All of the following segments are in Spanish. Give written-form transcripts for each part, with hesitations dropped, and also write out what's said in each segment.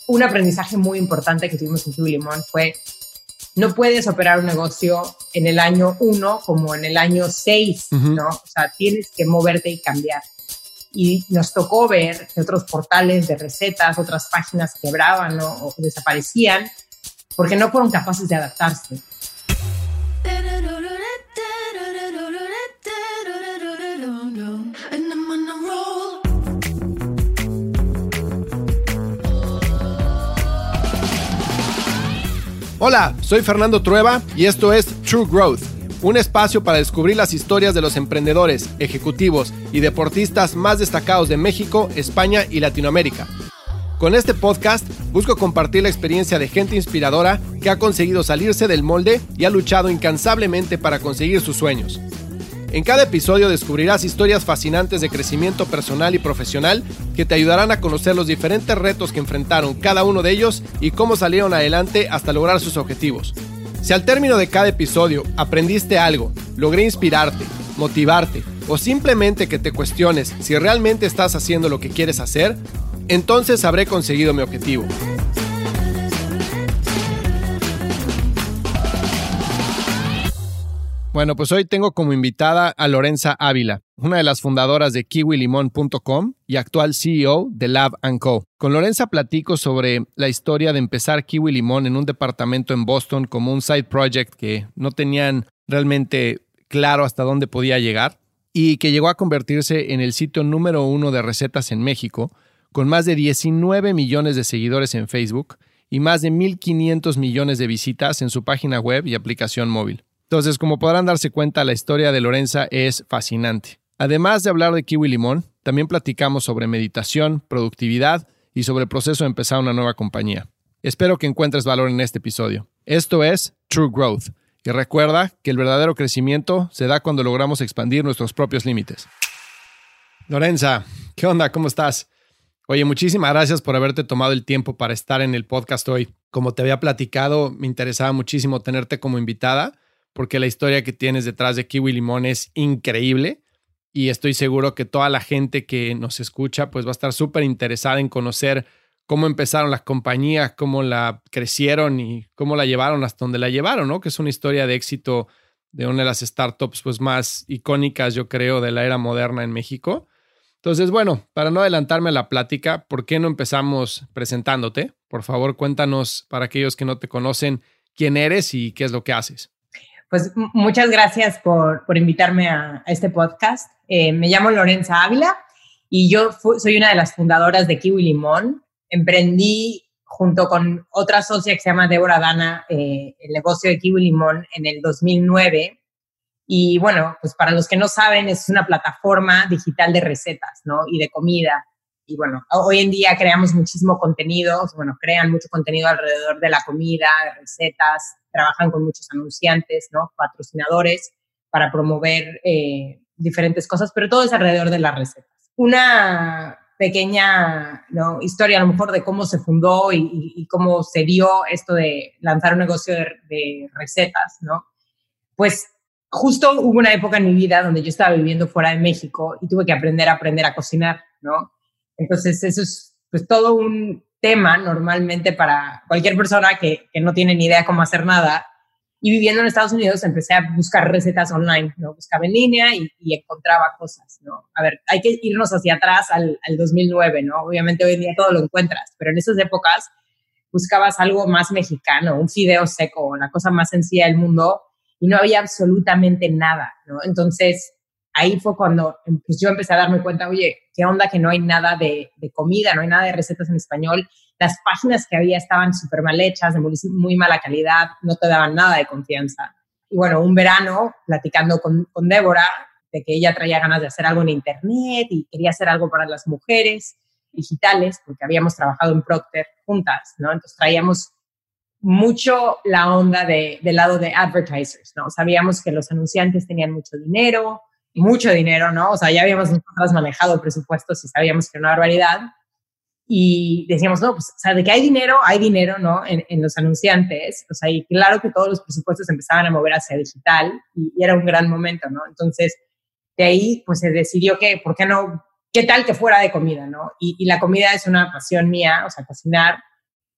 un aprendizaje muy importante que tuvimos en Kiwi Limón fue: no puedes operar un negocio en el año 1 como en el año 6, ¿no? O sea, tienes que moverte y cambiar. Y nos tocó ver que otros portales de recetas, otras páginas quebraban, ¿no? O desaparecían porque no fueron capaces de adaptarse. Hola, soy Fernando Trueba y esto es True Growth, un espacio para descubrir las historias de los emprendedores, ejecutivos y deportistas más destacados de México, España y Latinoamérica. Con este podcast busco compartir la experiencia de gente inspiradora que ha conseguido salirse del molde y ha luchado incansablemente para conseguir sus sueños. En cada episodio descubrirás historias fascinantes de crecimiento personal y profesional que te ayudarán a conocer los diferentes retos que enfrentaron cada uno de ellos y cómo salieron adelante hasta lograr sus objetivos. Si al término de cada episodio aprendiste algo, logré inspirarte, motivarte o simplemente que te cuestiones si realmente estás haciendo lo que quieres hacer, entonces habré conseguido mi objetivo. Bueno, pues hoy tengo como invitada a Lorenza Ávila, una de las fundadoras de KiwiLimon.com y actual CEO de Lab & Co. Con Lorenza platico sobre la historia de empezar Kiwi Limón en un departamento en Boston como un side project que no tenían realmente claro hasta dónde podía llegar y que llegó a convertirse en el sitio número 1 de recetas en México, con más de 19 millones de seguidores en Facebook y más de 1,500 millones de visitas en su página web y aplicación móvil. Entonces, como podrán darse cuenta, la historia de Lorenza es fascinante. Además de hablar de Kiwi Limón, también platicamos sobre meditación, productividad y sobre el proceso de empezar una nueva compañía. Espero que encuentres valor en este episodio. Esto es True Growth. Y recuerda que el verdadero crecimiento se da cuando logramos expandir nuestros propios límites. Lorenza, ¿qué onda? ¿Cómo estás? Oye, muchísimas gracias por haberte tomado el tiempo para estar en el podcast hoy. Como te había platicado, me interesaba muchísimo tenerte como invitada, porque la historia que tienes detrás de Kiwi Limón es increíble y estoy seguro que toda la gente que nos escucha pues va a estar súper interesada en conocer cómo empezaron las compañías, cómo la crecieron y cómo la llevaron hasta donde la llevaron, ¿no? Que es una historia de éxito de una de las startups pues más icónicas, yo creo, de la era moderna en México. Entonces, bueno, para no adelantarme a la plática, ¿por qué no empezamos presentándote? Por favor, cuéntanos, para aquellos que no te conocen, quién eres y qué es lo que haces. Pues muchas gracias por invitarme a este podcast. Me llamo Lorenza Ávila y yo soy una de las fundadoras de Kiwi Limón. Emprendí junto con otra socia que se llama Débora Dana el negocio de Kiwi Limón en el 2009. Y bueno, pues para los que no saben, es una plataforma digital de recetas, ¿no? Y de comida. Y bueno, hoy en día creamos muchísimo contenido, crean mucho contenido alrededor de la comida, de recetas, trabajan con muchos anunciantes, ¿no? Patrocinadores para promover diferentes cosas, pero todo es alrededor de las recetas. Una pequeña, ¿no?, historia a lo mejor de cómo se fundó y cómo se dio esto de lanzar un negocio de recetas, ¿no? Pues justo hubo una época en mi vida donde yo estaba viviendo fuera de México y tuve que aprender a cocinar, ¿no? Entonces, eso es pues todo un tema normalmente para cualquier persona que no tiene ni idea cómo hacer nada. Y viviendo en Estados Unidos empecé a buscar recetas online, ¿no? Buscaba en línea y encontraba cosas, ¿no? A ver, hay que irnos hacia atrás al 2009, ¿no? Obviamente hoy en día todo lo encuentras, pero en esas épocas buscabas algo más mexicano, un fideo seco, la cosa más sencilla del mundo, y no había absolutamente nada, ¿no? Entonces, ahí fue cuando pues, yo empecé a darme cuenta, oye, ¿qué onda que no hay nada de comida, no hay nada de recetas en español? Las páginas que había estaban súper mal hechas, de muy mala calidad, no te daban nada de confianza. Y bueno, un verano, platicando con Débora, de que ella traía ganas de hacer algo en internet y quería hacer algo para las mujeres digitales, porque habíamos trabajado en Procter juntas, ¿no? Entonces traíamos mucho la onda del lado de advertisers, ¿no? Sabíamos que los anunciantes tenían mucho dinero, ¿no? O sea, ya habíamos nosotras manejado presupuestos y sabíamos que era una barbaridad. Y decíamos, no, pues, o sea, de que hay dinero, ¿no? En los anunciantes. O sea, y claro que todos los presupuestos empezaban a mover hacia digital y era un gran momento, ¿no? Entonces, de ahí, pues, se decidió que, ¿por qué no? ¿Qué tal que fuera de comida, no? Y la comida es una pasión mía, o sea, cocinar.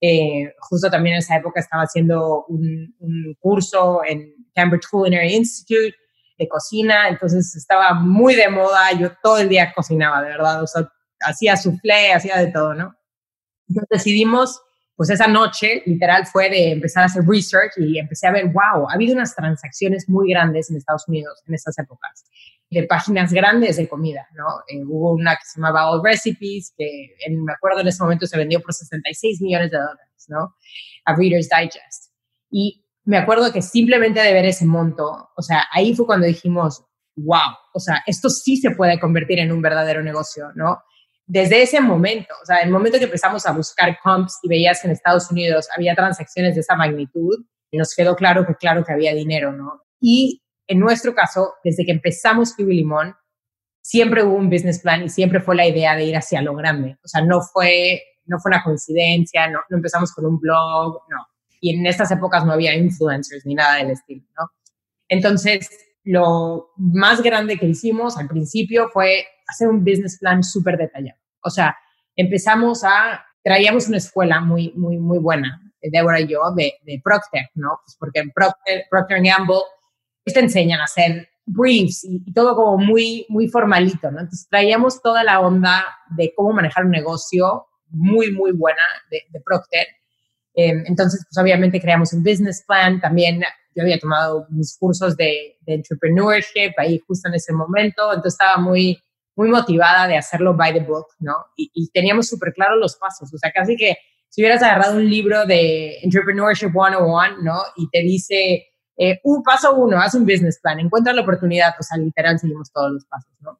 Justo también en esa época estaba haciendo un curso en Cambridge Culinary Institute de cocina, entonces estaba muy de moda, yo todo el día cocinaba, de verdad, o sea, hacía soufflé, hacía de todo, ¿no? Entonces decidimos, pues esa noche, literal, fue de empezar a hacer research y empecé a ver, wow, ha habido unas transacciones muy grandes en Estados Unidos en esas épocas, de páginas grandes de comida, ¿no? Hubo una que se llamaba All Recipes, que me acuerdo en ese momento se vendió por $66 millones, ¿no? A Reader's Digest. Y me acuerdo que simplemente de ver ese monto, o sea, ahí fue cuando dijimos, wow, o sea, esto sí se puede convertir en un verdadero negocio, ¿no? Desde ese momento, o sea, el momento que empezamos a buscar comps y veías que en Estados Unidos había transacciones de esa magnitud, nos quedó claro que había dinero, ¿no? Y en nuestro caso, desde que empezamos Kiwi Limón, siempre hubo un business plan y siempre fue la idea de ir hacia lo grande. O sea, no fue una coincidencia, no empezamos con un blog, no. Y en estas épocas no había influencers ni nada del estilo, ¿no? Entonces, lo más grande que hicimos al principio fue hacer un business plan súper detallado. O sea, traíamos una escuela muy, muy, muy buena, Débora y yo, de Procter, ¿no? Pues porque en Procter & Gamble te enseñan a hacer briefs y todo como muy, muy formalito, ¿no? Entonces traíamos toda la onda de cómo manejar un negocio muy, muy buena de Procter. Entonces, pues obviamente creamos un business plan. También yo había tomado mis cursos de entrepreneurship ahí justo en ese momento. Entonces estaba muy, muy motivada de hacerlo by the book, ¿no? Y teníamos súper claros los pasos. O sea, casi que si hubieras agarrado un libro de Entrepreneurship 101, ¿no? Y te dice, paso 1, haz un business plan, encuentra la oportunidad. O sea, literal seguimos todos los pasos, ¿no?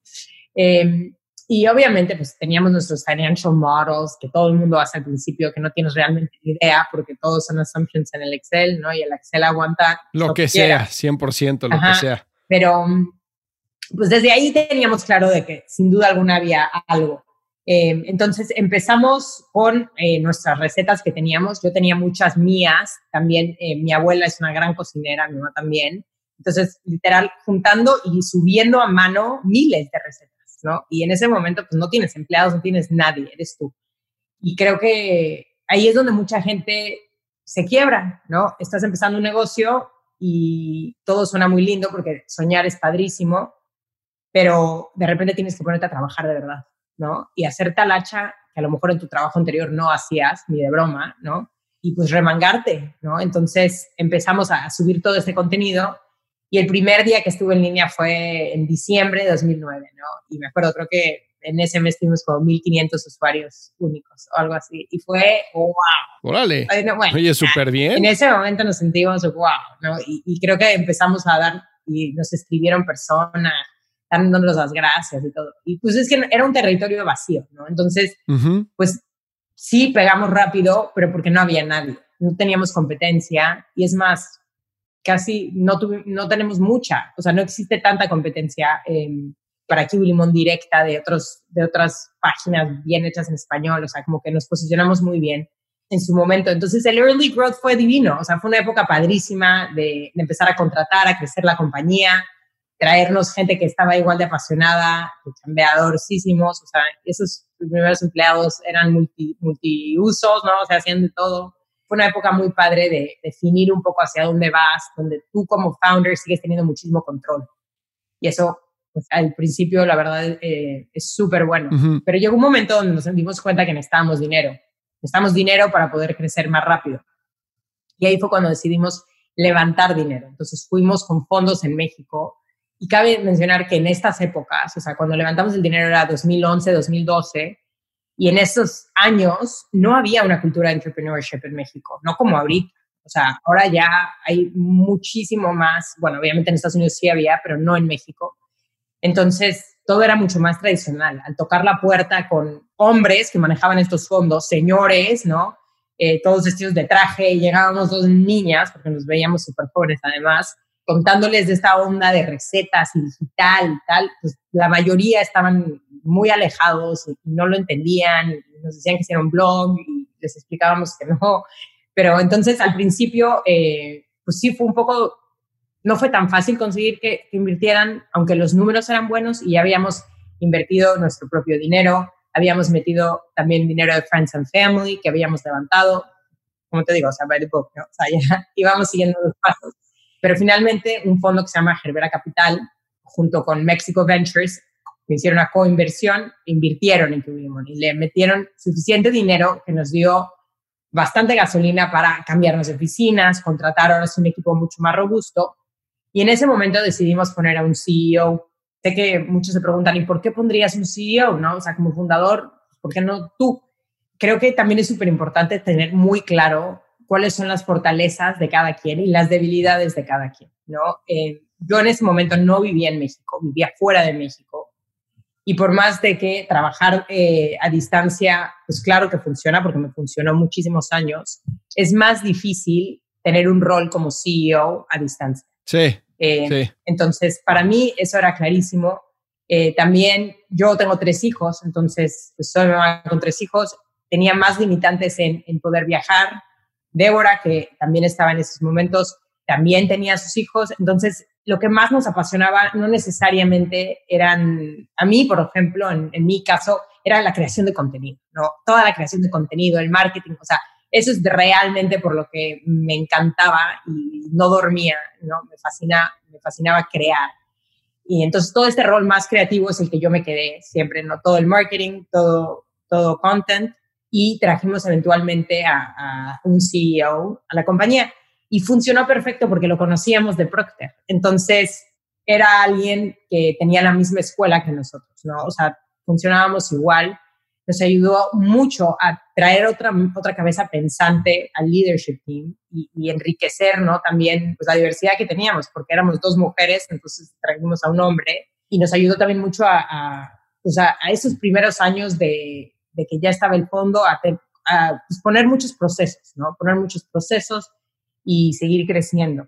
Y obviamente pues teníamos nuestros financial models que todo el mundo hace al principio, que no tienes realmente idea porque todos son assumptions en el Excel, ¿no? Y el Excel aguanta lo que sea, 100% lo que sea. Pero pues desde ahí teníamos claro de que sin duda alguna había algo. Entonces empezamos con nuestras recetas que teníamos. Yo tenía muchas mías, también mi abuela es una gran cocinera, mi mamá también. Entonces, literal, juntando y subiendo a mano miles de recetas, ¿no? Y en ese momento, pues no tienes empleados, no tienes nadie, eres tú. Y creo que ahí es donde mucha gente se quiebra, ¿no? Estás empezando un negocio y todo suena muy lindo porque soñar es padrísimo, pero de repente tienes que ponerte a trabajar de verdad, ¿no? Y hacer tal hacha que a lo mejor en tu trabajo anterior no hacías, ni de broma, ¿no? Y pues remangarte, ¿no? Entonces empezamos a subir todo este contenido. Y el primer día que estuve en línea fue en diciembre de 2009, ¿no? Y me acuerdo, creo que en ese mes tuvimos como 1,500 usuarios únicos o algo así. Y fue, wow. ¡Órale! Bueno, oye, súper bien. En ese momento nos sentimos, wow, ¿no? Y creo que empezamos a dar, y nos escribieron personas, dándonos las gracias y todo. Y pues es que era un territorio vacío, ¿no? Entonces, pues sí pegamos rápido, pero porque no había nadie. No teníamos competencia. Y es más, casi no tenemos mucha, o sea, no existe tanta competencia para Kiwi Limón directa de otras páginas bien hechas en español, o sea, como que nos posicionamos muy bien en su momento. Entonces, el early growth fue divino, o sea, fue una época padrísima de empezar a contratar, a crecer la compañía, traernos gente que estaba igual de apasionada, de chambeadorcísimos, o sea, esos primeros empleados eran multiusos, ¿no? O sea, hacían de todo. Fue una época muy padre de definir un poco hacia dónde vas, donde tú como founder sigues teniendo muchísimo control. Y eso, pues, al principio, la verdad, es súper bueno. Pero llegó un momento donde nos dimos cuenta que necesitábamos dinero. Necesitábamos dinero para poder crecer más rápido. Y ahí fue cuando decidimos levantar dinero. Entonces fuimos con fondos en México. Y cabe mencionar que en estas épocas, o sea, cuando levantamos el dinero era 2011, 2012, y en esos años no había una cultura de entrepreneurship en México, no como ahorita. O sea, ahora ya hay muchísimo más. Bueno, obviamente en Estados Unidos sí había, pero no en México. Entonces, todo era mucho más tradicional. Al tocar la puerta con hombres que manejaban estos fondos, señores, ¿no? Todos vestidos de traje, y llegábamos dos niñas, porque nos veíamos súper jóvenes además, contándoles de esta onda de recetas y digital y tal, pues la mayoría estaban muy alejados y no lo entendían, nos decían que hicieron un blog y les explicábamos que no. Pero entonces al principio, pues sí fue un poco, no fue tan fácil conseguir que invirtieran, aunque los números eran buenos y ya habíamos invertido nuestro propio dinero, habíamos metido también dinero de Friends and Family que habíamos levantado, como te digo, o sea, by the book, ¿no? O sea, ya íbamos siguiendo los pasos. Pero finalmente un fondo que se llama Gerbera Capital, junto con Mexico Ventures, que hicieron una coinversión, invirtieron en Kiwi Limón y le metieron suficiente dinero que nos dio bastante gasolina para cambiarnos de oficinas, contratar ahora sí un equipo mucho más robusto. Y en ese momento decidimos poner a un CEO. Sé que muchos se preguntan, ¿y por qué pondrías un CEO? ¿No? O sea, como fundador, ¿por qué no tú? Creo que también es súper importante tener muy claro cuáles son las fortalezas de cada quien y las debilidades de cada quien, ¿no? Yo en ese momento no vivía en México, vivía fuera de México. Y por más de que trabajar a distancia, pues claro que funciona, porque me funcionó muchísimos años, es más difícil tener un rol como CEO a distancia. Sí, sí. Entonces, para mí eso era clarísimo. También yo tengo 3 hijos, entonces pues, soy mamá con 3 hijos. Tenía más limitantes en poder viajar. Débora, que también estaba en esos momentos, también tenía sus hijos. Entonces, lo que más nos apasionaba no necesariamente eran, a mí, por ejemplo, en mi caso, era la creación de contenido, ¿no? Toda la creación de contenido, el marketing, o sea, eso es realmente por lo que me encantaba y no dormía, ¿no? Me fascinaba crear. Y entonces todo este rol más creativo es el que yo me quedé siempre, ¿no? Todo el marketing, todo content, y trajimos eventualmente a un CEO a la compañía. Y funcionó perfecto porque lo conocíamos de Procter. Entonces, era alguien que tenía la misma escuela que nosotros, ¿no? O sea, funcionábamos igual. Nos ayudó mucho a traer otra cabeza pensante al leadership team y enriquecer, ¿no? También pues, la diversidad que teníamos, porque éramos 2 mujeres, entonces trajimos a un hombre. Y nos ayudó también mucho a esos primeros años de que ya estaba el fondo, a pues, poner muchos procesos, ¿no? Poner muchos procesos y seguir creciendo.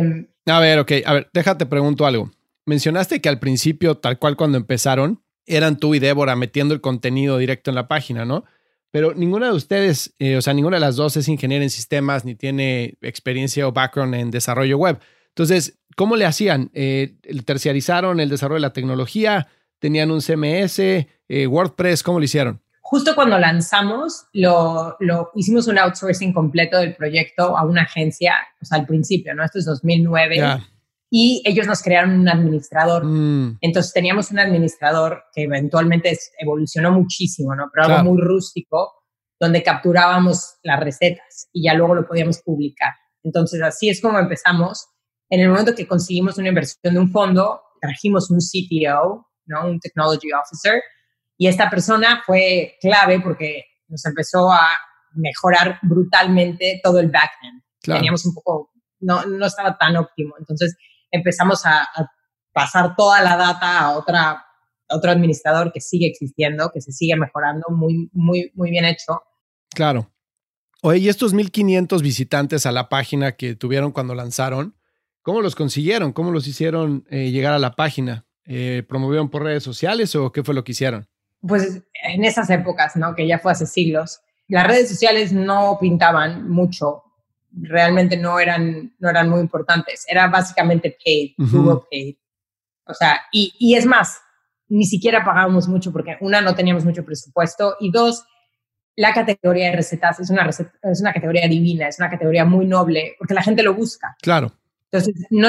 A ver, déjate pregunto algo. Mencionaste que al principio, tal cual cuando empezaron, eran tú y Débora metiendo el contenido directo en la página, ¿no? Pero ninguna de ustedes, ninguna de las dos es ingeniera en sistemas ni tiene experiencia o background en desarrollo web. Entonces, ¿cómo le hacían? ¿Terciarizaron el desarrollo de la tecnología? ¿Tenían un CMS? ¿WordPress? ¿Cómo lo hicieron? Justo cuando lanzamos, lo hicimos un outsourcing completo del proyecto a una agencia, o sea, al principio, ¿no? Esto es 2009. Yeah. Y ellos nos crearon un administrador. Entonces teníamos un administrador que eventualmente evolucionó muchísimo, ¿no? Pero algo muy rústico, donde capturábamos las recetas y ya luego lo podíamos publicar. Entonces así es como empezamos. En el momento que conseguimos una inversión de un fondo, trajimos un CTO, ¿no? Un Technology Officer. Y esta persona fue clave porque nos empezó a mejorar brutalmente todo el backend. Claro. Teníamos un poco, no estaba tan óptimo. Entonces empezamos a pasar toda la data a otro administrador que sigue existiendo, que se sigue mejorando, muy, muy, muy bien hecho. Claro. Oye, y estos 1,500 visitantes a la página que tuvieron cuando lanzaron, ¿cómo los consiguieron? ¿Cómo los hicieron llegar a la página? ¿Promovieron por redes sociales o qué fue lo que hicieron? Pues en esas épocas, ¿no? Que ya fue hace siglos, las redes sociales no pintaban mucho, realmente no eran muy importantes, era básicamente paid, Google paid. O sea, y es más, ni siquiera pagábamos mucho porque una, no teníamos mucho presupuesto y dos, la categoría de recetas es una categoría divina, es una categoría muy noble porque la gente lo busca. Claro. Entonces,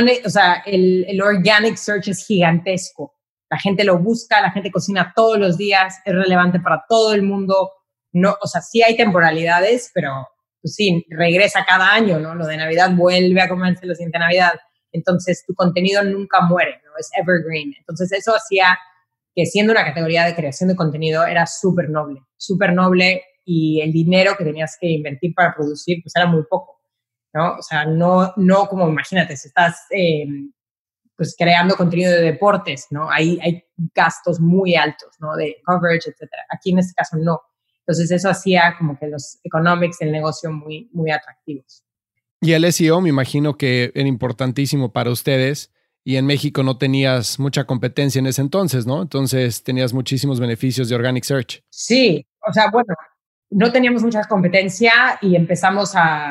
el organic search es gigantesco. La gente lo busca, la gente cocina todos los días, es relevante para todo el mundo. No, o sea, sí hay temporalidades, pero pues sí, regresa cada año, ¿no? Lo de Navidad vuelve a comerse la siguiente Navidad. Entonces, tu contenido nunca muere, ¿no? Es evergreen. Entonces, eso hacía que siendo una categoría de creación de contenido era súper noble y el dinero que tenías que invertir para producir, pues era muy poco, ¿no? O sea, no como, imagínate, si estás pues creando contenido de deportes, ¿no? Hay gastos muy altos, ¿no? De coverage, etcétera. Aquí en este caso no. Entonces eso hacía como que los economics del negocio muy, muy atractivos. Y el SEO me imagino que era importantísimo para ustedes y en México no tenías mucha competencia en ese entonces, ¿no? Entonces tenías muchísimos beneficios de Organic Search. Sí, o sea, bueno, no teníamos mucha competencia y empezamos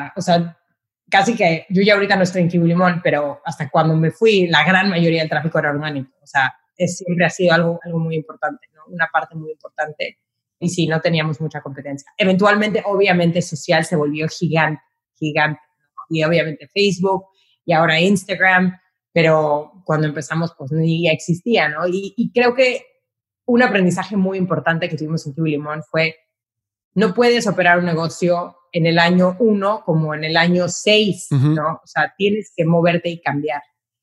casi que yo ya ahorita no estoy en Kiwi Limón, pero hasta cuando me fui, la gran mayoría del tráfico era orgánico. O sea, siempre ha sido algo muy importante, ¿no? Una parte muy importante. Y sí, no teníamos mucha competencia. Eventualmente, obviamente, social se volvió gigante. gigante, ¿no? Y obviamente Facebook y ahora Instagram, pero cuando empezamos pues ni existía, ¿no? Y creo que un aprendizaje muy importante que tuvimos en Kiwi Limón fue no puedes operar un negocio en el año 1 como en el año 6, ¿no? O sea, tienes que moverte y cambiar.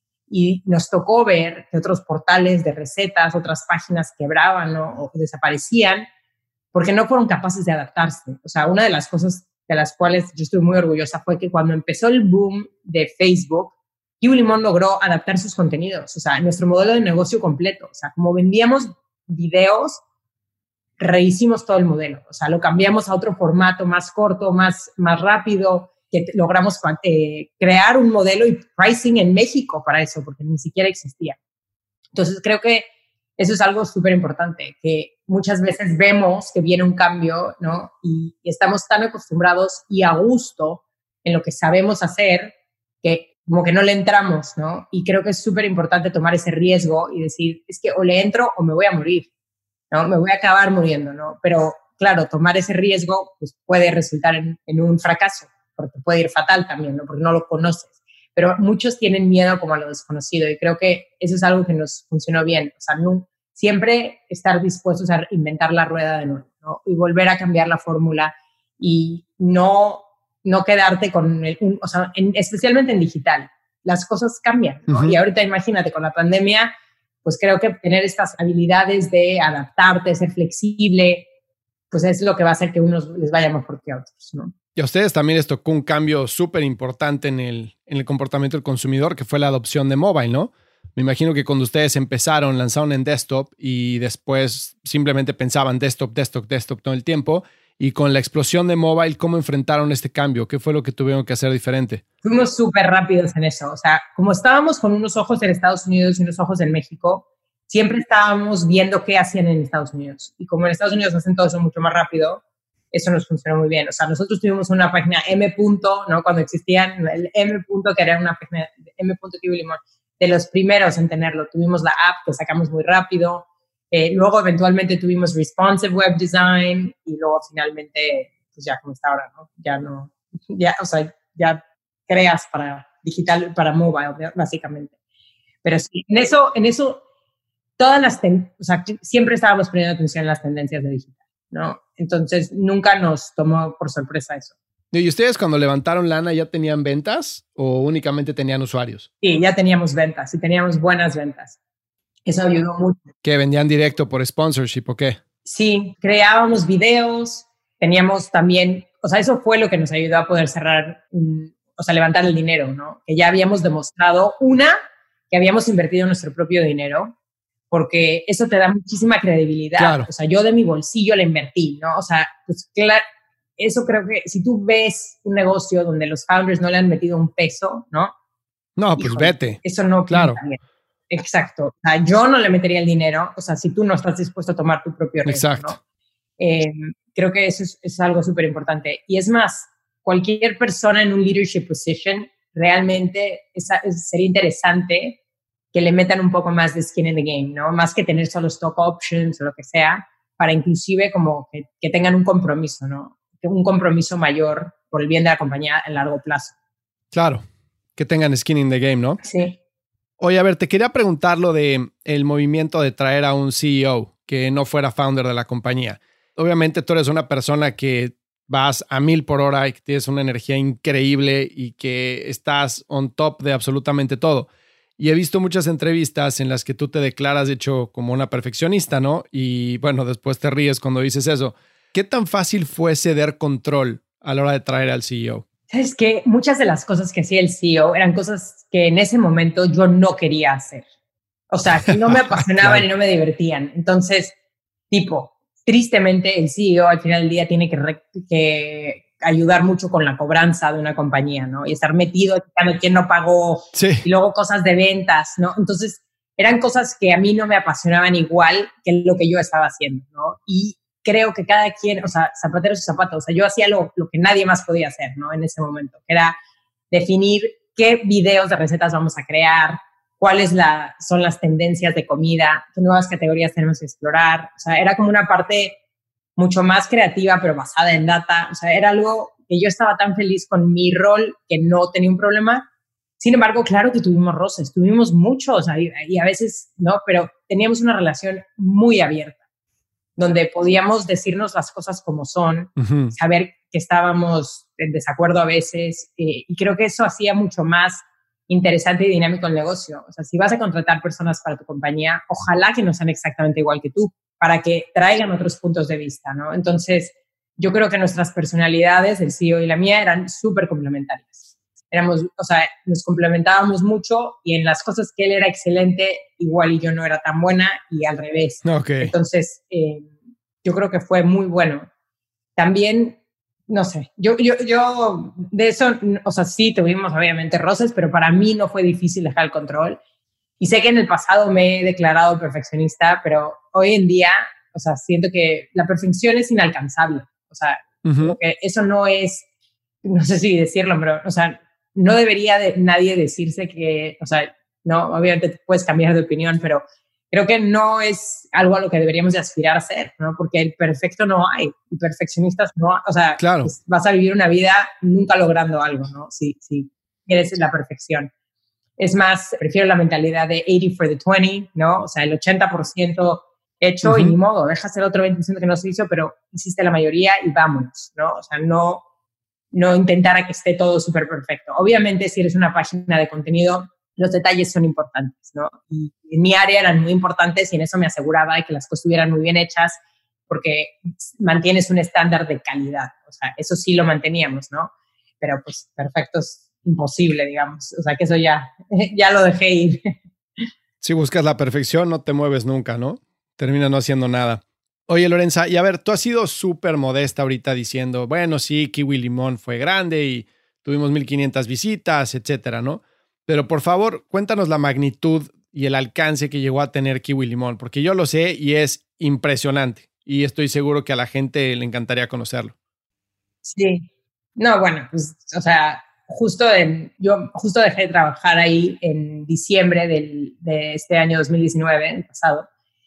Y nos tocó ver que otros portales de recetas, otras páginas quebraban, ¿no? O desaparecían porque no fueron capaces de adaptarse. O sea, una de las cosas de las cuales yo estoy muy orgullosa fue que cuando empezó el boom de Facebook, Kiwi Limón logró adaptar sus contenidos, o sea, nuestro modelo de negocio completo. O sea, como vendíamos videos, rehicimos todo el modelo. O sea, lo cambiamos a otro formato más corto, más rápido, que logramos crear un modelo y pricing en México para eso, porque ni siquiera existía. Entonces, creo que eso es algo súper importante, que muchas veces vemos que viene un cambio, ¿no? Y estamos tan acostumbrados y a gusto en lo que sabemos hacer que como que no le entramos, ¿no? Y creo que es súper importante tomar ese riesgo y decir, es que o le entro o me voy a morir, ¿no? Me voy a acabar muriendo, ¿no? Pero, claro, tomar ese riesgo pues, puede resultar en un fracaso, porque puede ir fatal también, ¿no? Porque no lo conoces. Pero muchos tienen miedo como a lo desconocido y creo que eso es algo que nos funcionó bien. O sea, siempre estar dispuestos a inventar la rueda de nuevo, ¿no? Y volver a cambiar la fórmula y no quedarte con o sea, especialmente en digital. Las cosas cambian, ¿no? Y ahorita imagínate con la pandemia, pues creo que tener estas habilidades de adaptarte, ser flexible, pues es lo que va a hacer que unos les vaya mejor que a otros, ¿no? Y a ustedes también les tocó un cambio súper importante en el comportamiento del consumidor, que fue la adopción de mobile, ¿no? Me imagino que cuando ustedes empezaron, lanzaron en desktop y después simplemente pensaban desktop todo el tiempo. Y con la explosión de mobile, ¿cómo enfrentaron este cambio? ¿Qué fue lo que tuvieron que hacer diferente? Fuimos súper rápidos en eso. O sea, como estábamos con unos ojos en Estados Unidos y unos ojos en México, siempre estábamos viendo qué hacían en Estados Unidos. Y como en Estados Unidos hacen todo eso mucho más rápido, eso nos funcionó muy bien. O sea, nosotros tuvimos una página M. ¿no? Cuando existían el M. que era una página de M. Kiwi Limón, de los primeros en tenerlo. Tuvimos la app que sacamos muy rápido. Luego eventualmente tuvimos responsive web design y luego finalmente, pues ya como está ahora, ¿no? O sea, ya creas para digital, para mobile, básicamente. Pero sí, en eso o sea, siempre estábamos poniendo atención en las tendencias de digital, ¿no? Entonces, nunca nos tomó por sorpresa eso. ¿Y ustedes cuando levantaron lana ya tenían ventas o únicamente tenían usuarios? Sí, ya teníamos ventas y teníamos buenas ventas. Eso ayudó mucho. ¿Que vendían directo por sponsorship o qué? Sí, creábamos videos, teníamos también, o sea, eso fue lo que nos ayudó a poder cerrar, o sea, levantar el dinero, ¿no? Que ya habíamos demostrado, que habíamos invertido nuestro propio dinero, porque eso te da muchísima credibilidad. Claro. O sea, yo de mi bolsillo le invertí, ¿no? O sea, pues claro, eso creo que si tú ves un negocio donde los founders no le han metido un peso, ¿no? No, pues híjole, vete. Eso no claro. Bien. Exacto. O sea, yo no le metería el dinero, o sea, si tú no estás dispuesto a tomar tu propio riesgo, exacto, ¿no? Creo que eso es algo súper importante. Y es más, cualquier persona en un leadership position realmente sería interesante que le metan un poco más de skin in the game, ¿no? Más que tener solo stock options o lo que sea, para inclusive como que tengan un compromiso, ¿no? Un compromiso mayor por el bien de la compañía a largo plazo. Claro, que tengan skin in the game, ¿no? Sí. Oye, a ver, te quería preguntar lo de el movimiento de traer a un CEO que no fuera founder de la compañía. Obviamente tú eres una persona que vas a 1000 por hora y que tienes una energía increíble y que estás on top de absolutamente todo. Y he visto muchas entrevistas en las que tú te declaras, de hecho, como una perfeccionista, ¿no? Y bueno, después te ríes cuando dices eso. ¿Qué tan fácil fue ceder control a la hora de traer al CEO? Es que muchas de las cosas que hacía el CEO eran cosas que en ese momento yo no quería hacer. O sea, que no me apasionaban claro. Y no me divertían. Entonces, tristemente el CEO al final del día tiene que ayudar mucho con la cobranza de una compañía, ¿no? Y estar metido explicando quién no pagó sí. Y luego cosas de ventas, ¿no? Entonces, eran cosas que a mí no me apasionaban igual que lo que yo estaba haciendo, ¿no? Y creo que cada quien, o sea, zapatero su zapato, o sea, yo hacía lo que nadie más podía hacer, ¿no? En ese momento, que era definir qué videos de recetas vamos a crear, cuáles son las tendencias de comida, qué nuevas categorías tenemos que explorar. O sea, era como una parte mucho más creativa, pero basada en data. O sea, era algo que yo estaba tan feliz con mi rol que no tenía un problema. Sin embargo, claro que tuvimos roces, tuvimos muchos y a veces no, pero teníamos una relación muy abierta, donde podíamos decirnos las cosas como son, saber que estábamos en desacuerdo a veces, y creo que eso hacía mucho más interesante y dinámico el negocio. O sea, si vas a contratar personas para tu compañía, ojalá que no sean exactamente igual que tú, para que traigan otros puntos de vista, ¿no? Entonces, yo creo que nuestras personalidades, el CEO y la mía, eran súper complementarias. Nos complementábamos mucho y en las cosas que él era excelente, igual y yo no era tan buena y al revés. Okay. Entonces, yo creo que fue muy bueno. También, no sé, yo de eso, o sea, sí tuvimos obviamente roces, pero para mí no fue difícil dejar el control. Y sé que en el pasado me he declarado perfeccionista, pero hoy en día, o sea, siento que la perfección es inalcanzable. O sea, como que eso no es, no sé si decirlo, pero, o sea, no debería de nadie decirse que, o sea, no, obviamente puedes cambiar de opinión, pero creo que no es algo a lo que deberíamos de aspirar a ser, ¿no? Porque el perfecto no hay, y perfeccionistas no hay, o sea, claro. Pues vas a vivir una vida nunca logrando algo, ¿no? Si quieres la perfección. Es más, prefiero la mentalidad de 80 for the 20, ¿no? O sea, el 80% hecho y ni modo, dejas el otro 20% que no se hizo, pero hiciste la mayoría y vámonos, ¿no? O sea, no intentar a que esté todo súper perfecto. Obviamente, si eres una página de contenido, los detalles son importantes, ¿no? Y en mi área eran muy importantes y en eso me aseguraba de que las cosas estuvieran muy bien hechas porque mantienes un estándar de calidad. O sea, eso sí lo manteníamos, ¿no? Pero pues perfecto es imposible, digamos. O sea, que eso ya lo dejé ir. Si buscas la perfección, no te mueves nunca, ¿no? Termina no haciendo nada. Oye, Lorenza, y a ver, tú has sido súper modesta ahorita diciendo, bueno, sí, Kiwi Limón fue grande y tuvimos 1,500 visitas, etcétera, ¿no? Pero por favor, cuéntanos la magnitud y el alcance que llegó a tener Kiwi Limón, porque yo lo sé y es impresionante y estoy seguro que a la gente le encantaría conocerlo. Sí. No, bueno, pues, o sea, yo justo dejé de trabajar ahí en diciembre de este año 2019, el pasado.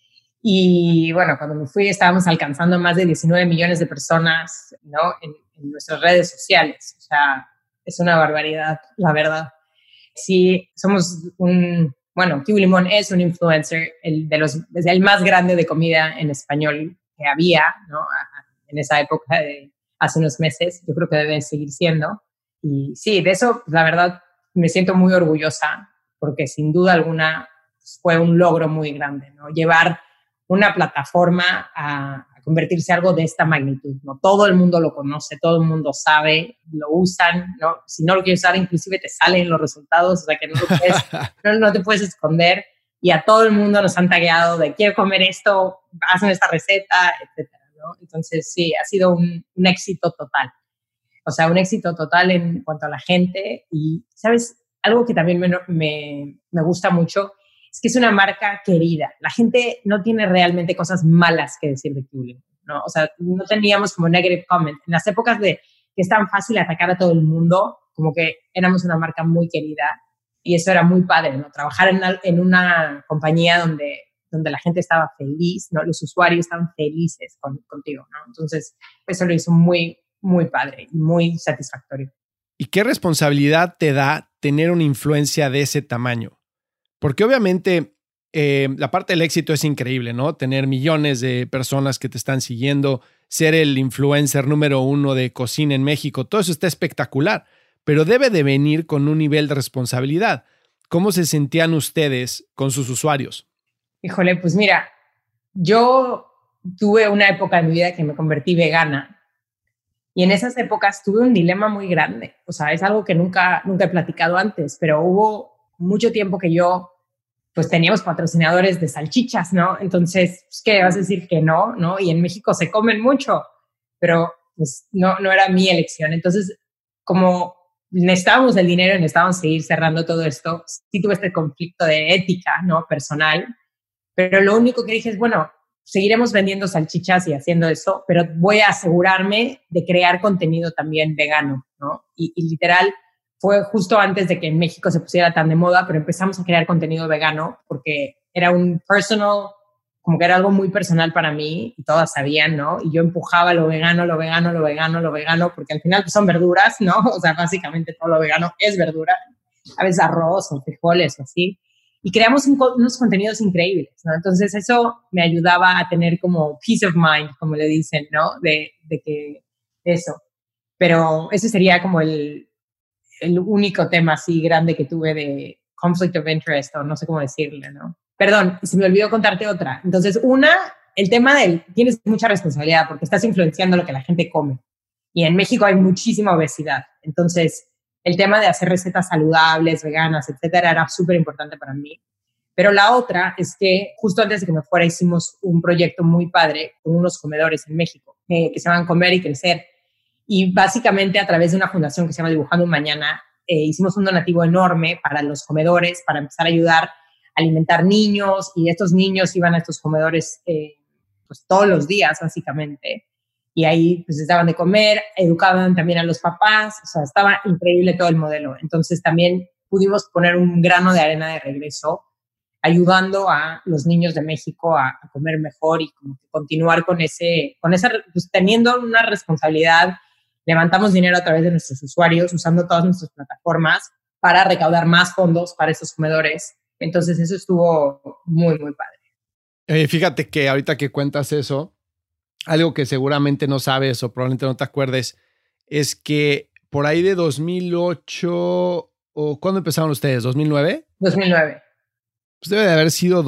Y bueno, cuando me fui estábamos alcanzando más de 19 millones de personas, ¿no? En nuestras redes sociales. O sea, es una barbaridad, la verdad. Sí, Kiwi Limón es un influencer, es el más grande de comida en español que había, ¿no? En esa época de hace unos meses. Yo creo que debe seguir siendo. Y sí, de eso, la verdad, me siento muy orgullosa porque sin duda alguna fue un logro muy grande, ¿no? Llevar una plataforma a convertirse en algo de esta magnitud, ¿no? Todo el mundo lo conoce, todo el mundo sabe, lo usan, ¿no? Si no lo quieres usar, inclusive te salen los resultados, o sea que no te puedes esconder, y a todo el mundo nos han tagueado de quiero comer esto, hacen esta receta, etcétera, ¿no? Entonces sí, ha sido un éxito total. O sea, un éxito total en cuanto a la gente. Y, ¿sabes? Algo que también me gusta mucho es que es una marca querida. La gente no tiene realmente cosas malas que decir de Kiwi, ¿no? O sea, no teníamos como negative comment. En las épocas de que es tan fácil atacar a todo el mundo, como que éramos una marca muy querida y eso era muy padre, ¿no? Trabajar en una compañía donde la gente estaba feliz, ¿no? Los usuarios estaban felices contigo, ¿no? Entonces, eso lo hizo muy, muy padre y muy satisfactorio. ¿Y qué responsabilidad te da tener una influencia de ese tamaño? Porque obviamente la parte del éxito es increíble, ¿no? Tener millones de personas que te están siguiendo, ser el influencer número 1 de cocina en México, todo eso está espectacular, pero debe de venir con un nivel de responsabilidad. ¿Cómo se sentían ustedes con sus usuarios? Híjole, pues mira, yo tuve una época en mi vida que me convertí vegana y en esas épocas tuve un dilema muy grande. O sea, es algo que nunca he platicado antes, pero hubo mucho tiempo que yo, pues teníamos patrocinadores de salchichas, ¿no? Entonces, pues, ¿qué vas a decir que no, no? Y en México se comen mucho, pero pues no era mi elección. Entonces, como necesitábamos el dinero y necesitábamos seguir cerrando todo esto, sí tuve este conflicto de ética, ¿no? Personal, pero lo único que dije es, bueno, seguiremos vendiendo salchichas y haciendo eso, pero voy a asegurarme de crear contenido también vegano, ¿no? Y literal, fue justo antes de que en México se pusiera tan de moda, pero empezamos a crear contenido vegano porque era un personal como que era algo muy personal para mí y todas sabían, ¿no? Y yo empujaba lo vegano, lo vegano, lo vegano, lo vegano, porque al final pues, son verduras, ¿no? O sea, básicamente todo lo vegano es verdura, a veces arroz o frijoles o así. Y creamos unos contenidos increíbles, ¿no? Entonces eso me ayudaba a tener como peace of mind, como le dicen, ¿no? De que eso. Pero ese sería como el único tema así grande que tuve de conflict of interest, o no sé cómo decirle, ¿no? Perdón, se me olvidó contarte otra. Entonces, el tema tienes mucha responsabilidad porque estás influenciando lo que la gente come. Y en México hay muchísima obesidad. Entonces, el tema de hacer recetas saludables, veganas, etcétera, era súper importante para mí. Pero la otra es que justo antes de que me fuera hicimos un proyecto muy padre con unos comedores en México que se llaman Comer y Crecer. Y básicamente a través de una fundación que se llama Dibujando un Mañana, hicimos un donativo enorme para los comedores, para empezar a ayudar a alimentar niños, y estos niños iban a estos comedores pues todos los días, básicamente. Y ahí pues les daban de comer, educaban también a los papás, o sea, estaba increíble todo el modelo. Entonces también pudimos poner un grano de arena de regreso, ayudando a los niños de México a comer mejor y como que continuar con esa, pues teniendo una responsabilidad. Levantamos dinero a través de nuestros usuarios, usando todas nuestras plataformas para recaudar más fondos para esos comedores. Entonces eso estuvo muy, muy padre. Fíjate que ahorita que cuentas eso, algo que seguramente no sabes o probablemente no te acuerdes, es que por ahí de 2008, o ¿cuándo empezaron ustedes? ¿2009? 2009. Pues debe de haber sido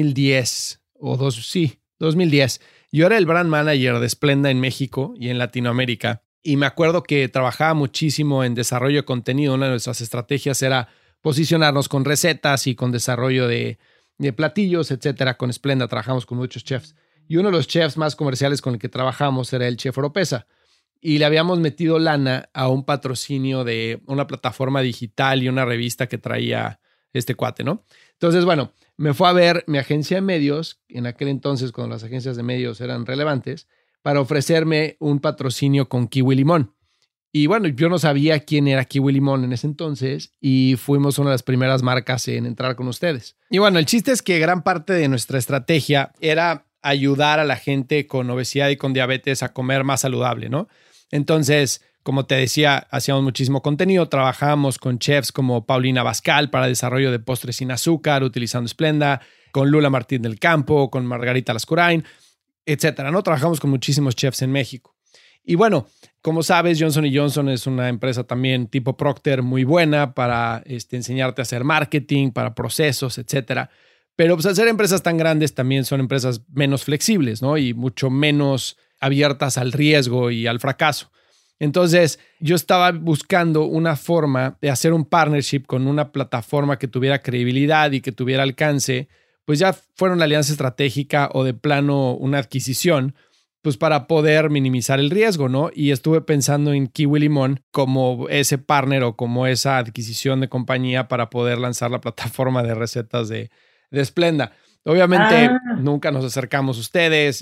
2010 o sí, 2010. Yo era el brand manager de Splenda en México y en Latinoamérica. Y me acuerdo que trabajaba muchísimo en desarrollo de contenido. Una de nuestras estrategias era posicionarnos con recetas y con desarrollo de platillos, etcétera. Con Splenda trabajamos con muchos chefs. Y uno de los chefs más comerciales con el que trabajamos era el chef Oropesa. Y le habíamos metido lana a un patrocinio de una plataforma digital y una revista que traía este cuate, ¿no? Entonces, bueno, me fue a ver mi agencia de medios, en aquel entonces cuando las agencias de medios eran relevantes, para ofrecerme un patrocinio con Kiwi Limón. Y bueno, yo no sabía quién era Kiwi Limón en ese entonces y fuimos una de las primeras marcas en entrar con ustedes. Y bueno, el chiste es que gran parte de nuestra estrategia era ayudar a la gente con obesidad y con diabetes a comer más saludable, ¿no? Entonces, como te decía, hacíamos muchísimo contenido, trabajábamos con chefs como Paulina Bascal para desarrollo de postres sin azúcar, utilizando Splenda, con Lula Martín del Campo, con Margarita Lascurain, etcétera, ¿no? Trabajamos con muchísimos chefs en México. Y bueno, como sabes, Johnson & Johnson es una empresa también tipo Procter muy buena para enseñarte a hacer marketing, para procesos, etcétera. Pero pues al ser empresas tan grandes también son empresas menos flexibles, ¿no? Y mucho menos abiertas al riesgo y al fracaso. Entonces, yo estaba buscando una forma de hacer un partnership con una plataforma que tuviera credibilidad y que tuviera alcance, pues ya fuera una alianza estratégica o de plano una adquisición, pues para poder minimizar el riesgo, ¿no? Y estuve pensando en Kiwi Limón como ese partner o como esa adquisición de compañía para poder lanzar la plataforma de recetas de Splenda. Obviamente nunca nos acercamos a ustedes,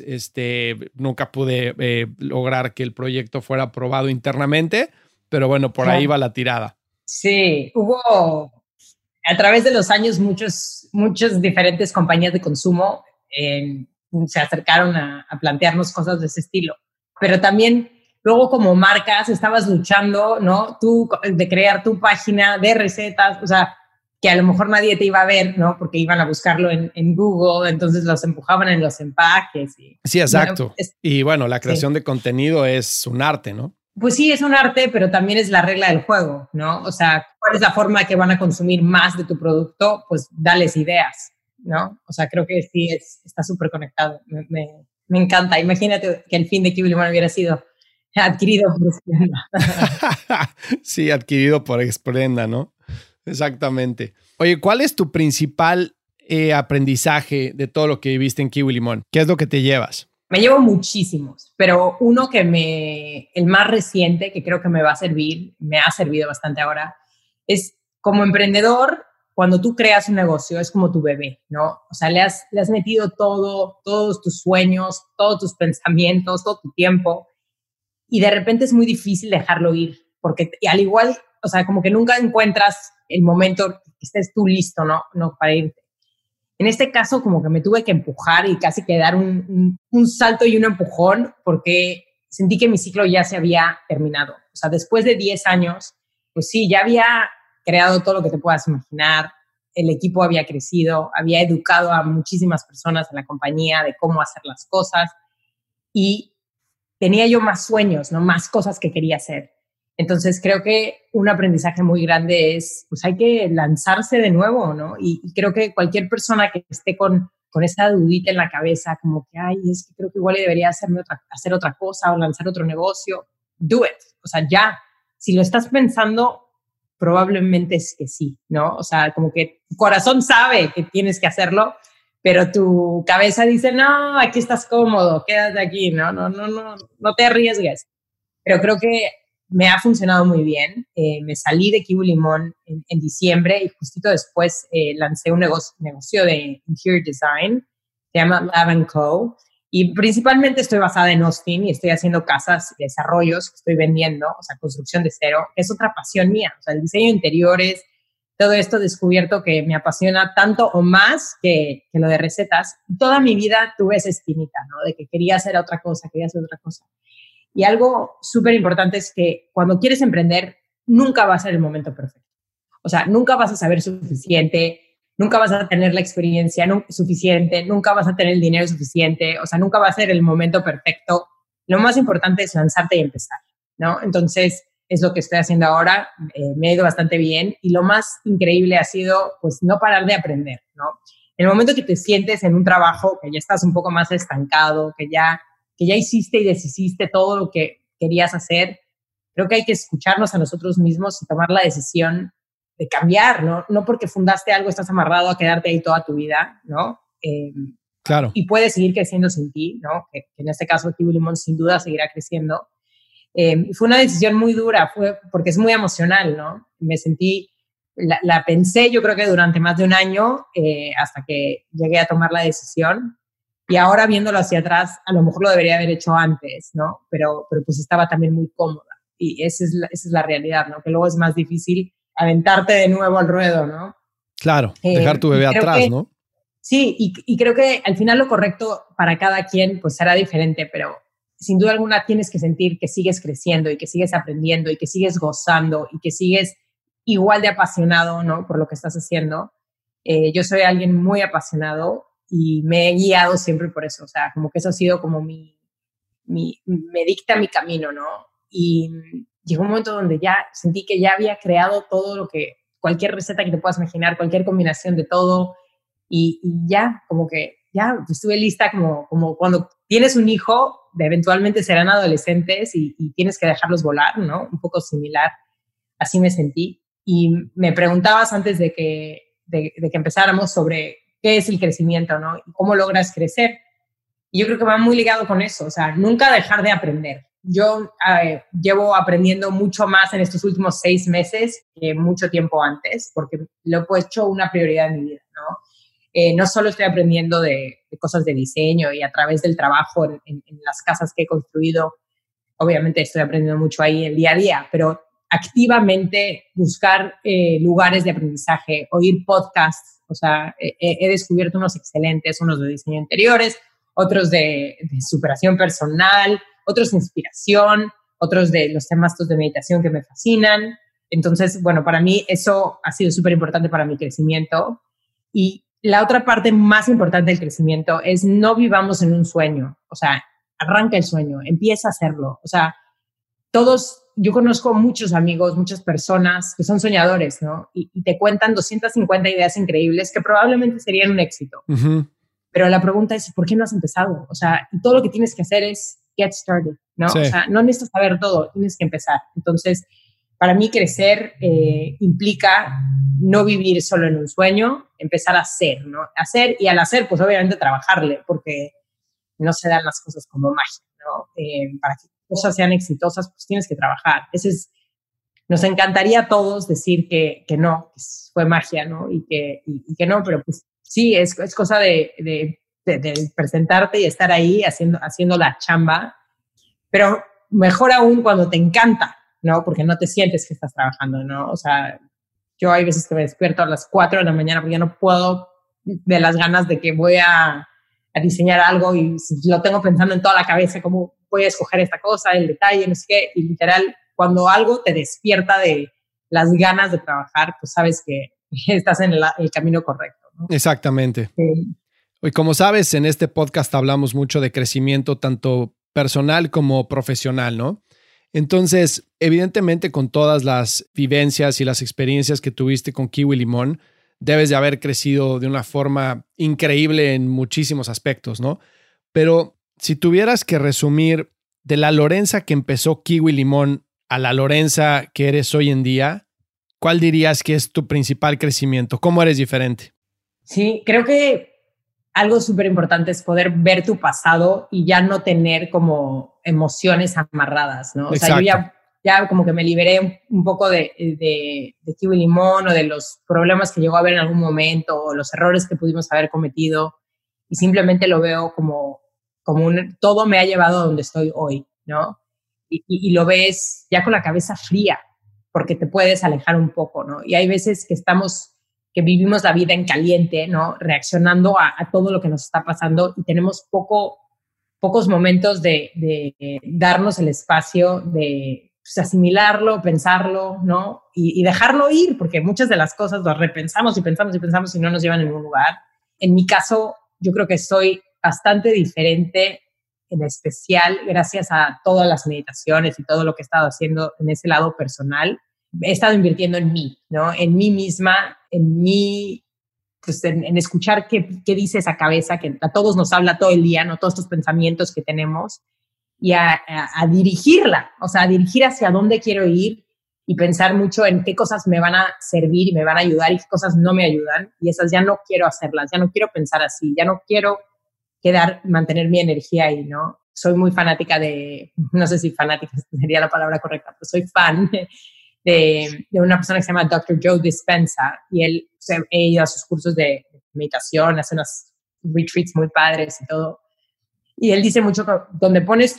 nunca pude lograr que el proyecto fuera aprobado internamente, pero bueno, por ahí va la tirada. Sí, hubo a través de los años muchas diferentes compañías de consumo se acercaron a plantearnos cosas de ese estilo, pero también luego como marcas estabas luchando, ¿no? Tú de crear tu página de recetas, o sea, que a lo mejor nadie te iba a ver, ¿no? Porque iban a buscarlo en Google, entonces los empujaban en los empaques. Sí, exacto. Y bueno, la creación de contenido es un arte, ¿no? Pues sí, es un arte, pero también es la regla del juego, ¿no? O sea, ¿cuál es la forma que van a consumir más de tu producto? Pues dales ideas, ¿no? O sea, creo que sí está súper conectado. Me encanta. Imagínate que el fin de Kiwi Limón hubiera sido adquirido por Splenda. Sí, adquirido por Splenda, ¿no? Exactamente. Oye, ¿cuál es tu principal aprendizaje de todo lo que viviste en Kiwi Limón? ¿Qué es lo que te llevas? Me llevo muchísimos, pero uno el más reciente, que creo que me ha servido bastante ahora, es como emprendedor, cuando tú creas un negocio, es como tu bebé, ¿no? O sea, le has metido todos tus sueños, todos tus pensamientos, todo tu tiempo, y de repente es muy difícil dejarlo ir, porque al igual, o sea, como que nunca encuentras el momento que estés tú listo, ¿no? Para irte. En este caso, como que me tuve que empujar y casi que dar un salto y un empujón porque sentí que mi ciclo ya se había terminado. O sea, después de 10 años, pues sí, ya había creado todo lo que te puedas imaginar. El equipo había crecido, había educado a muchísimas personas en la compañía de cómo hacer las cosas y tenía yo más sueños, ¿no? Más cosas que quería hacer. Entonces creo que un aprendizaje muy grande es, pues hay que lanzarse de nuevo, ¿no? Y creo que cualquier persona que esté con esa dudita en la cabeza, como que, ay, es que creo que igual debería hacer otra cosa o lanzar otro negocio, do it. O sea, ya, si lo estás pensando, probablemente es que sí, ¿no? O sea, como que tu corazón sabe que tienes que hacerlo, pero tu cabeza dice, no, aquí estás cómodo, quédate aquí, no te arriesgues. Pero creo que me ha funcionado muy bien. Me salí de Kiwi Limón en diciembre y justito después lancé un negocio de interior design, se llama Lab & Co. Y principalmente estoy basada en Austin y estoy haciendo casas, desarrollos que estoy vendiendo, o sea, construcción de cero. Es otra pasión mía, o sea, el diseño de interiores, todo esto he descubierto que me apasiona tanto o más que lo de recetas. Toda mi vida tuve esa espinita, ¿no? De que quería hacer otra cosa. Y algo súper importante es que cuando quieres emprender, nunca va a ser el momento perfecto. O sea, nunca vas a saber suficiente, nunca vas a tener la experiencia suficiente, nunca vas a tener el dinero suficiente, o sea, nunca va a ser el momento perfecto. Lo más importante es lanzarte y empezar, ¿no? Entonces, es lo que estoy haciendo ahora, me ha ido bastante bien y lo más increíble ha sido, pues, no parar de aprender, ¿no? En el momento que te sientes en un trabajo que ya estás un poco más estancado, que ya hiciste y deshiciste todo lo que querías hacer, creo que hay que escucharnos a nosotros mismos y tomar la decisión de cambiar, ¿no? No porque fundaste algo estás amarrado a quedarte ahí toda tu vida, ¿no? Claro. Y puedes seguir creciendo sin ti, ¿no? Que en este caso Kiwi Limón sin duda seguirá creciendo. Fue una decisión muy dura, porque es muy emocional, ¿no? Me sentí, la pensé yo creo que durante más de un año hasta que llegué a tomar la decisión. Y ahora viéndolo hacia atrás, a lo mejor lo debería haber hecho antes, ¿no? Pero pues estaba también muy cómoda. Y esa es la realidad, ¿no? Que luego es más difícil aventarte de nuevo al ruedo, ¿no? Claro, dejar tu bebé atrás, ¿no? Sí, y creo que al final lo correcto para cada quien pues será diferente, pero sin duda alguna tienes que sentir que sigues creciendo y que sigues aprendiendo y que sigues gozando y que sigues igual de apasionado, ¿no? Por lo que estás haciendo. Yo soy alguien muy apasionado y me he guiado siempre por eso, o sea, como que eso ha sido como me dicta mi camino, ¿no? Y llegó un momento donde ya sentí que ya había creado todo lo que, cualquier receta que te puedas imaginar, cualquier combinación de todo, y ya, como que ya estuve lista como cuando tienes un hijo, eventualmente serán adolescentes y tienes que dejarlos volar, ¿no? Un poco similar, así me sentí. Y me preguntabas antes de que empezáramos sobre qué es el crecimiento, ¿no? Y cómo logras crecer. Y yo creo que va muy ligado con eso, o sea, nunca dejar de aprender. Yo llevo aprendiendo mucho más en estos últimos 6 meses que mucho tiempo antes, porque lo he hecho una prioridad en mi vida, ¿no? No solo estoy aprendiendo de cosas de diseño y a través del trabajo en las casas que he construido, obviamente estoy aprendiendo mucho ahí el día a día, pero activamente buscar lugares de aprendizaje, oír podcasts, o sea, he descubierto unos excelentes, unos de diseño de interiores, otros de superación personal, otros de inspiración, otros de los temas de meditación que me fascinan. Entonces, bueno, para mí eso ha sido súper importante para mi crecimiento. Y la otra parte más importante del crecimiento es no vivamos en un sueño, o sea, arranca el sueño, empieza a hacerlo, o sea, yo conozco muchos amigos, muchas personas que son soñadores, ¿no? Y te cuentan 250 ideas increíbles que probablemente serían un éxito. Uh-huh. Pero la pregunta es, ¿por qué no has empezado? O sea, y todo lo que tienes que hacer es get started, ¿no? Sí. O sea, no necesitas saber todo, tienes que empezar. Entonces, para mí crecer implica no vivir solo en un sueño, empezar a hacer, ¿no? Hacer, y al hacer, pues obviamente trabajarle, porque no se dan las cosas como magia, ¿no? Para que cosas sean exitosas, pues tienes que trabajar. Nos encantaría a todos decir que no, que fue magia, ¿no? Y que no, pero pues sí, es cosa de presentarte y estar ahí haciendo la chamba, pero mejor aún cuando te encanta, ¿no? Porque no te sientes que estás trabajando, ¿no? O sea, yo hay veces que me despierto a las 4 de la mañana porque ya no puedo de las ganas de que voy a diseñar algo y lo tengo pensando en toda la cabeza, cómo voy a escoger esta cosa, el detalle, no sé qué, y literal, cuando algo te despierta de las ganas de trabajar, pues sabes que estás en el camino correcto, ¿no? Exactamente. Sí. Y como sabes, en este podcast hablamos mucho de crecimiento tanto personal como profesional, ¿no? Entonces, evidentemente, con todas las vivencias y las experiencias que tuviste con Kiwi Limón, debes de haber crecido de una forma increíble en muchísimos aspectos, ¿no? Pero si tuvieras que resumir de la Lorenza que empezó Kiwi Limón a la Lorenza que eres hoy en día, ¿cuál dirías que es tu principal crecimiento? ¿Cómo eres diferente? Sí, creo que algo súper importante es poder ver tu pasado y ya no tener como emociones amarradas, ¿no? O sea, yo ya como que me liberé un poco de Kiwi Limón o de los problemas que llegó a haber en algún momento o los errores que pudimos haber cometido y simplemente lo veo como todo me ha llevado a donde estoy hoy, ¿no? Y lo ves ya con la cabeza fría porque te puedes alejar un poco, ¿no? Y hay veces que vivimos la vida en caliente, ¿no? Reaccionando a todo lo que nos está pasando y tenemos pocos momentos de darnos el espacio de pues, asimilarlo, pensarlo, ¿no? Y dejarlo ir, porque muchas de las cosas las repensamos y pensamos y pensamos y no nos llevan a ningún lugar. En mi caso, yo creo que soy bastante diferente, en especial gracias a todas las meditaciones y todo lo que he estado haciendo en ese lado personal. He estado invirtiendo en mí, ¿no? En mí misma, en mí, pues en escuchar qué dice esa cabeza que a todos nos habla todo el día, ¿no? Todos estos pensamientos que tenemos y a dirigirla, o sea, a dirigir hacia dónde quiero ir y pensar mucho en qué cosas me van a servir y me van a ayudar y qué cosas no me ayudan y esas ya no quiero hacerlas, ya no quiero pensar así, ya no quiero mantener mi energía ahí, ¿no? Soy muy fanática no sé si fanática sería la palabra correcta, pero soy fan de una persona que se llama Dr. Joe Dispenza y él he ido a sus cursos de meditación, hace unos retreats muy padres y todo. Y él dice mucho que donde pones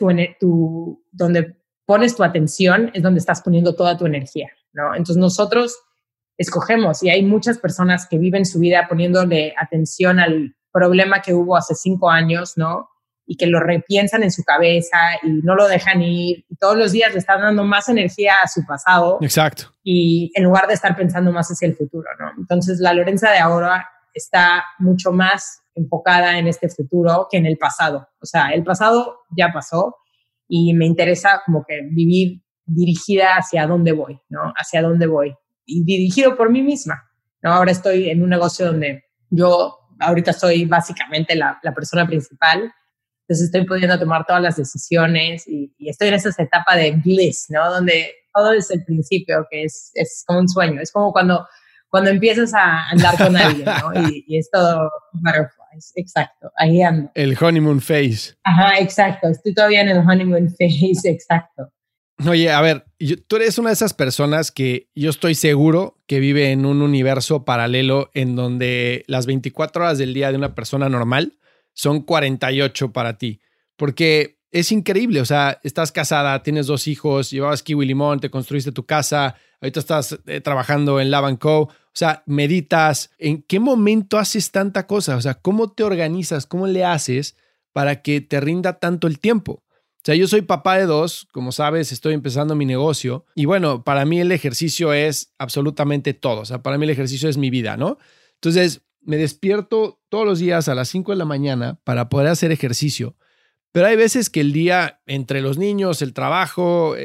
donde pones tu atención es donde estás poniendo toda tu energía, ¿no? Entonces nosotros escogemos y hay muchas personas que viven su vida poniéndole atención al problema que hubo hace 5 años, ¿no? Y que lo repiensan en su cabeza y no lo dejan ir y todos los días le están dando más energía a su pasado. Exacto. Y en lugar de estar pensando más hacia el futuro, ¿no? Entonces la Lorenza de ahora está mucho más enfocada en este futuro que en el pasado. O sea, el pasado ya pasó y me interesa como que vivir dirigida hacia dónde voy, ¿no? Hacia dónde voy. Y dirigido por mí misma, ¿no? Ahora estoy en un negocio donde yo ahorita soy básicamente la persona principal. Entonces estoy pudiendo tomar todas las decisiones y estoy en esa etapa de bliss, ¿no? Donde todo es el principio, que es como un sueño. Es como cuando empiezas a andar con alguien, ¿no? Y es todo butterflies, exacto. Ahí ando. El honeymoon phase. Ajá, exacto. Estoy todavía en el honeymoon phase, exacto. Oye, a ver, tú eres una de esas personas que yo estoy seguro que vive en un universo paralelo en donde las 24 horas del día de una persona normal son 48 para ti, porque es increíble, o sea, estás casada, tienes 2 hijos, llevabas Kiwi Limón, te construiste tu casa, ahorita estás trabajando en Love & Co., o sea, meditas. ¿En qué momento haces tanta cosa? O sea, ¿cómo te organizas? ¿Cómo le haces para que te rinda tanto el tiempo? O sea, yo soy papá de 2, como sabes, estoy empezando mi negocio y bueno, para mí el ejercicio es absolutamente todo. O sea, para mí el ejercicio es mi vida, ¿no? Entonces, me despierto todos los días a las 5 de la mañana para poder hacer ejercicio, pero hay veces que el día entre los niños, el trabajo,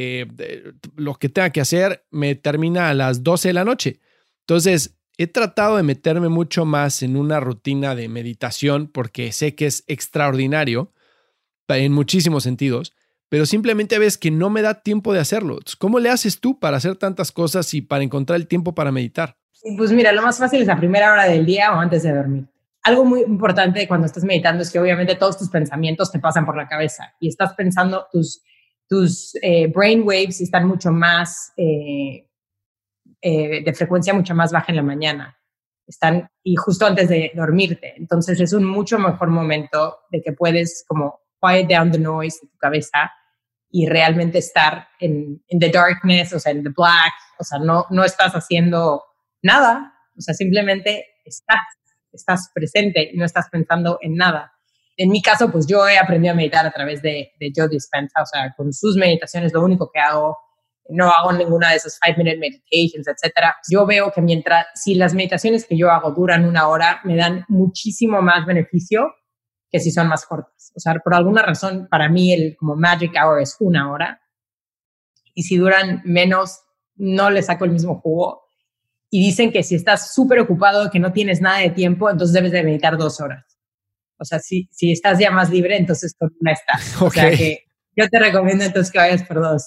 lo que tenga que hacer, me termina a las 12 de la noche. Entonces, he tratado de meterme mucho más en una rutina de meditación porque sé que es extraordinario en muchísimos sentidos, pero simplemente ves que no me da tiempo de hacerlo. Entonces, ¿cómo le haces tú para hacer tantas cosas y para encontrar el tiempo para meditar? Pues mira, lo más fácil es la primera hora del día o antes de dormir. Algo muy importante cuando estás meditando es que obviamente todos tus pensamientos te pasan por la cabeza y estás pensando, tus brain waves están mucho más, de frecuencia mucho más baja en la mañana. Y justo antes de dormirte. Entonces es un mucho mejor momento de que puedes como quiet down the noise de tu cabeza y realmente estar en the darkness, o sea, en the black, o sea, no estás haciendo nada, o sea, simplemente estás. estás presente y no estás pensando en nada. En mi caso, pues yo he aprendido a meditar a través de Joe Dispenza, o sea, con sus meditaciones, lo único que hago, no hago ninguna de esas 5-minute meditations, etcétera. Yo veo que si las meditaciones que yo hago duran 1 hora, me dan muchísimo más beneficio que si son más cortas. O sea, por alguna razón, para mí el como magic hour es 1 hora. Y si duran menos, no le saco el mismo jugo. Y dicen que si estás súper ocupado, que no tienes nada de tiempo, entonces debes de meditar 2 horas. O sea, si estás ya más libre, entonces con una estás. Okay. O sea, que yo te recomiendo entonces que vayas por 2.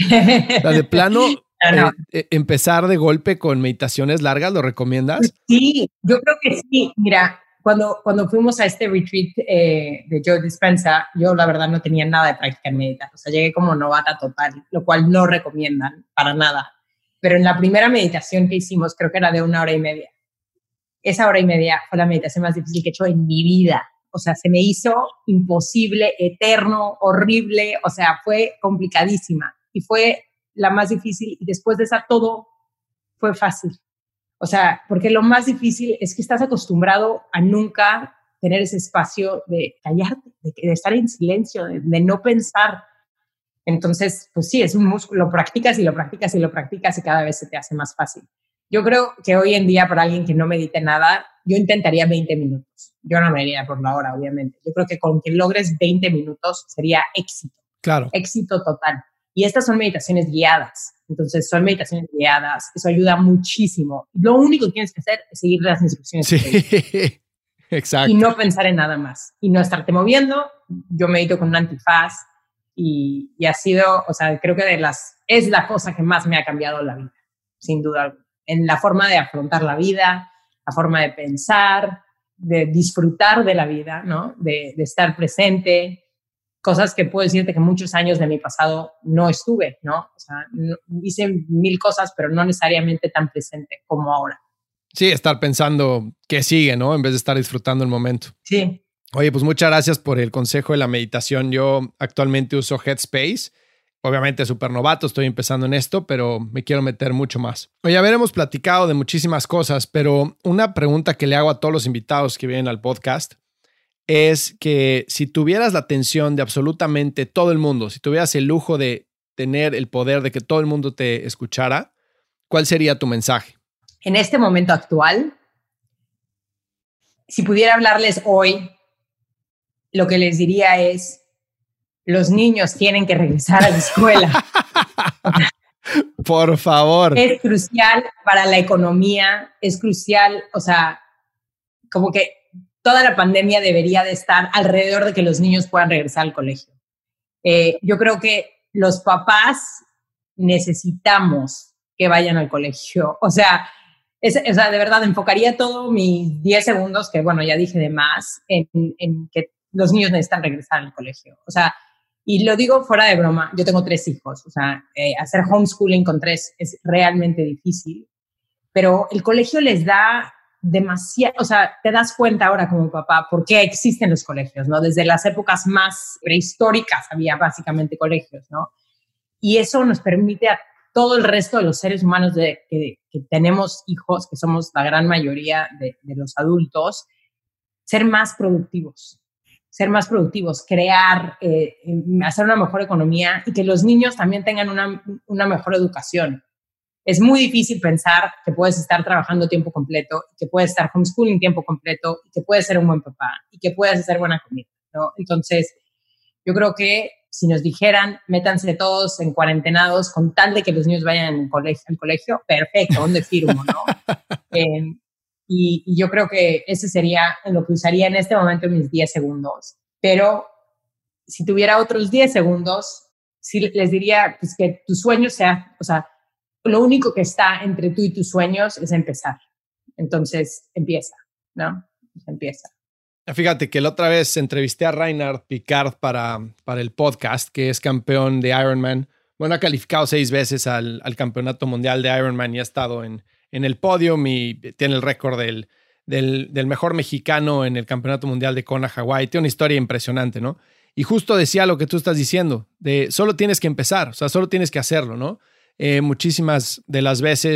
O sea, de plano, no. Empezar de golpe con meditaciones largas, ¿lo recomiendas? Sí, yo creo que sí. Mira, cuando fuimos a este retreat de Joe Dispenza, yo la verdad no tenía nada de práctica en meditar. O sea, llegué como novata total, lo cual no recomiendan para nada. Pero en la primera meditación que hicimos, creo que era de 1 hora y media. Esa 1 hora y media fue la meditación más difícil que he hecho en mi vida. O sea, se me hizo imposible, eterno, horrible. O sea, fue complicadísima. Y fue la más difícil. Y después de esa, todo fue fácil. O sea, porque lo más difícil es que estás acostumbrado a nunca tener ese espacio de callarte, de estar en silencio, de no pensar. Entonces, pues sí, es un músculo, lo practicas y lo practicas y lo practicas y cada vez se te hace más fácil. Yo creo que hoy en día, para alguien que no medite nada, yo intentaría 20 minutos. Yo no me iría por la hora, obviamente. Yo creo que con que logres 20 minutos sería éxito. Claro. Éxito total. Y estas son meditaciones guiadas. Entonces, son meditaciones guiadas. Eso ayuda muchísimo. Lo único que tienes que hacer es seguir las instrucciones. Sí, exacto. Y no pensar en nada más. Y no estarte moviendo. Yo medito con un antifaz. Y ha sido, o sea, creo que es la cosa que más me ha cambiado la vida, sin duda alguna. En la forma de afrontar la vida, la forma de pensar, de disfrutar de la vida, ¿no? De estar presente. Cosas que puedo decirte que muchos años de mi pasado no estuve, ¿no? O sea, hice 1000 cosas, pero no necesariamente tan presente como ahora. Sí, estar pensando qué sigue, ¿no? En vez de estar disfrutando el momento. Sí. Oye, pues muchas gracias por el consejo de la meditación. Yo actualmente uso Headspace. Obviamente súper novato, estoy empezando en esto, pero me quiero meter mucho más. Oye, a ver, hemos platicado de muchísimas cosas, pero una pregunta que le hago a todos los invitados que vienen al podcast es que si tuvieras la atención de absolutamente todo el mundo, si tuvieras el lujo de tener el poder de que todo el mundo te escuchara, ¿cuál sería tu mensaje? En este momento actual, si pudiera hablarles hoy, lo que les diría es, los niños tienen que regresar a la escuela. Por favor. Es crucial para la economía, es crucial, o sea, como que toda la pandemia debería de estar alrededor de que los niños puedan regresar al colegio. Yo creo que los papás necesitamos que vayan al colegio. O sea, de verdad, enfocaría todo mis 10 segundos, que bueno, ya dije de más, en que los niños necesitan regresar al colegio. O sea, y lo digo fuera de broma, yo tengo 3 hijos. O sea, hacer homeschooling con 3 es realmente difícil, pero el colegio les da demasiado, o sea, te das cuenta ahora como papá por qué existen los colegios, ¿no? Desde las épocas más prehistóricas había básicamente colegios, ¿no? Y eso nos permite a todo el resto de los seres humanos que tenemos hijos, que somos la gran mayoría de los adultos, ser más productivos, crear, hacer una mejor economía y que los niños también tengan una mejor educación. Es muy difícil pensar que puedes estar trabajando tiempo completo, que puedes estar homeschooling tiempo completo, que puedes ser un buen papá y que puedes hacer buena comida, ¿no? Entonces, yo creo que si nos dijeran, métanse todos en cuarentenados con tal de que los niños vayan al colegio, perfecto, ¿dónde firmo, no? Y yo creo que ese sería lo que usaría en este momento mis 10 segundos. Pero si tuviera otros 10 segundos, sí les diría pues, que tu sueño sea, o sea, lo único que está entre tú y tus sueños es empezar. Entonces, empieza, ¿no? Empieza. Fíjate que la otra vez entrevisté a Reinhard Picard para el podcast, que es campeón de Ironman. Bueno, ha calificado 6 veces al campeonato mundial de Ironman y ha estado en el podium y tiene el récord del mejor mexicano en el campeonato mundial de Kona, Hawái. Tiene una historia impresionante, ¿no? Y justo decía lo que tú estás diciendo, de solo tienes que empezar, o sea, solo tienes que hacerlo, ¿no? Muchísimas de las veces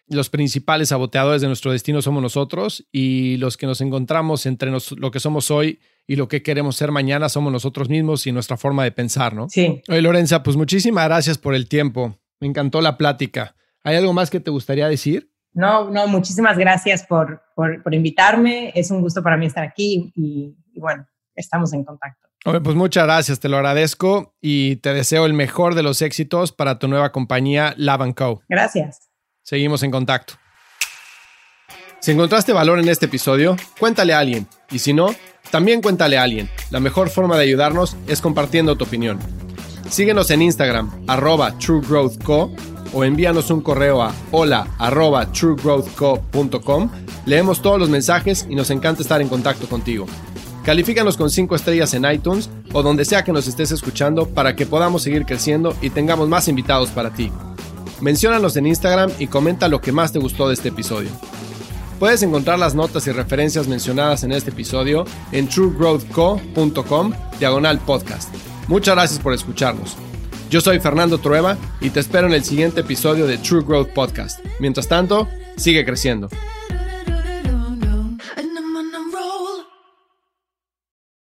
los principales saboteadores de nuestro destino somos nosotros, y los que nos encontramos entre lo que somos hoy y lo que queremos ser mañana somos nosotros mismos y nuestra forma de pensar, ¿no? Sí. Oye, Lorenza, pues muchísimas gracias por el tiempo. Me encantó la plática. ¿Hay algo más que te gustaría decir? No, muchísimas gracias por invitarme. Es un gusto para mí estar aquí y bueno, estamos en contacto. Oye, pues muchas gracias, te lo agradezco y te deseo el mejor de los éxitos para tu nueva compañía Love & Co. Gracias. Seguimos en contacto. Si encontraste valor en este episodio, cuéntale a alguien. Y si no, también cuéntale a alguien. La mejor forma de ayudarnos es compartiendo tu opinión. Síguenos en Instagram, @TrueGrowthCo, o envíanos un correo a hola@truegrowthco.com. Leemos todos los mensajes y nos encanta estar en contacto contigo. Califícanos con 5 estrellas en iTunes o donde sea que nos estés escuchando para que podamos seguir creciendo y tengamos más invitados para ti. Menciónanos en Instagram y comenta lo que más te gustó de este episodio. Puedes encontrar las notas y referencias mencionadas en este episodio en truegrowthco.com/podcast. Muchas gracias por escucharnos. Yo soy Fernando Trueba y te espero en el siguiente episodio de True Growth Podcast. Mientras tanto, sigue creciendo.